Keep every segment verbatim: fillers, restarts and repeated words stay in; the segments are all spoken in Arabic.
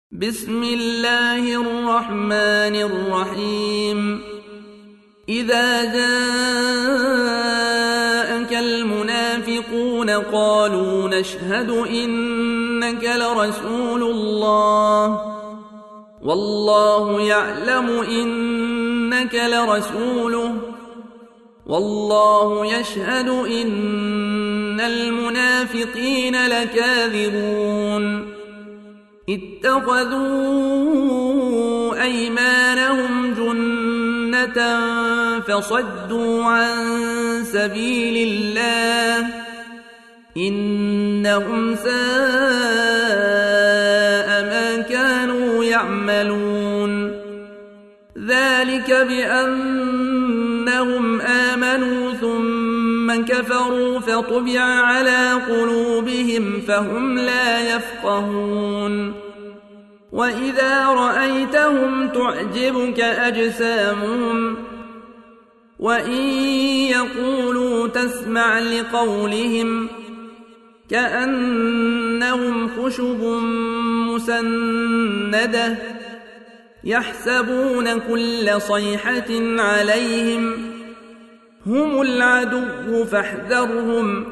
بسم الله الرحمن الرحيم إذا جاءك المنافقون قالوا نشهد إنك لرسول الله والله يعلم إنك لرسوله والله يشهد إن المنافقين لكاذبون اتخذوا أيمانهم جنة فصدوا عن سبيل الله إنهم ساء ما كانوا يعملون ذلك بأنهم آمنوا ثم كفروا فطبع على قلوبهم فهم لا يفقهون وإذا رأيتهم تعجبك أجسامهم وإن يقولوا تسمع لقولهم كأنهم خشب مسندة يحسبون كل صيحة عليهم هم العدو فاحذرهم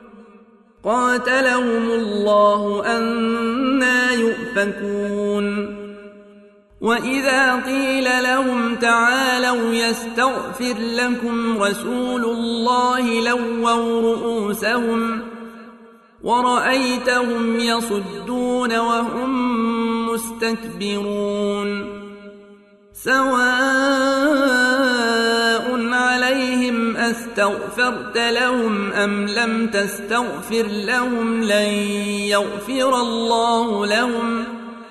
قاتلهم الله أنى يؤفكون وإذا قيل لهم تعالوا يستغفر لكم رسول الله لووا رؤوسهم ورأيتهم يصدون وهم مستكبرون سواء عليهم أستغفرت لهم أم لم تستغفر لهم لن يغفر الله لهم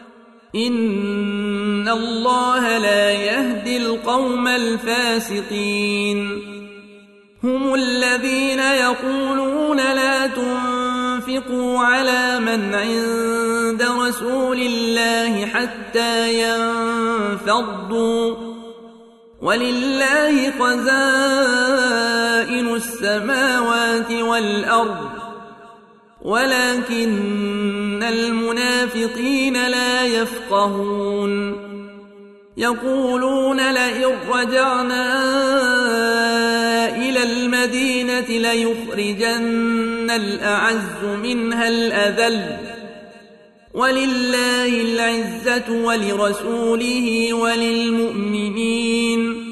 إن الله لا يهدي القوم الفاسقين هم الذين يقولون لا تنفقوا على من عند رسول الله حتى ينفضوا ولله خزائن السماوات والأرض ولكن المنافقين لا يفقهون يقولون لئن رجعنا إلى المدينة ليخرجن الأعز منها الأذل ولله العزة ولرسوله وللمؤمنين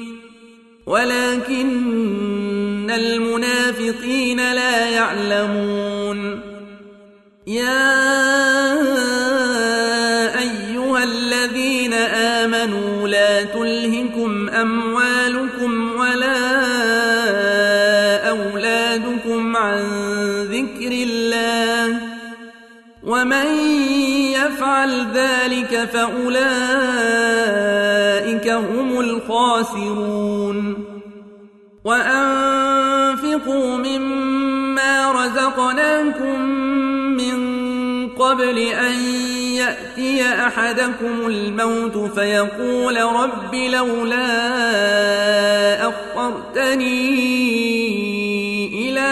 ولكن المنافقين لا يعلمون يا أيها الذين آمنوا لا تلهكم أموالكم ولا أولادكم عن ذكر الله ومن يفعل ذلك فأولئك هم الخاسرون وأنفقوا مما رزقناكم من قبل أن يأتي أحدكم الموت فيقول رب لولا أخرتني إلى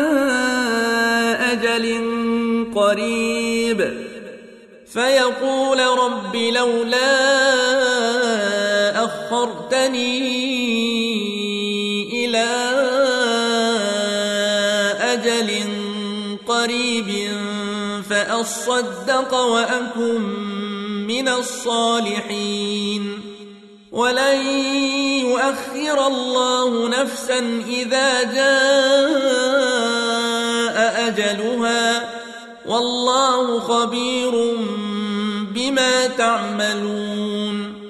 أجل قريب فيقول رب لولا أخرتني إلى أجل قريب فأصدق وأكن من الصالحين ولن يؤخر الله نفسا إذا جاء أجلها والله خبير بما تعملون